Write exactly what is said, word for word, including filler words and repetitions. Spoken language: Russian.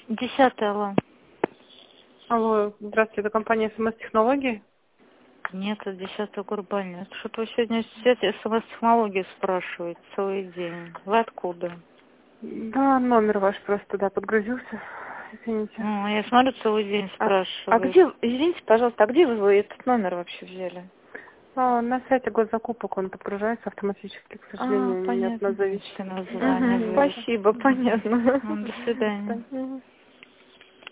Десятый, алло. Алло, здравствуйте, это компания СМС-технологии? Нет, это десятый Гурбаня. Что-то вы сегодня все СМС-технологии спрашиваете целый день. Вы откуда? Да, номер ваш просто, да, подгрузился. Извините. Ну, я смотрю, целый день А, а спрашиваю. где, извините, пожалуйста, а где вы этот номер вообще взяли? А, на сайте госзакупок он подгружается автоматически, к сожалению, А, не от нас понятно. зависит. Название Угу, зависит. спасибо, понятно. Ну, до свидания. Мгм.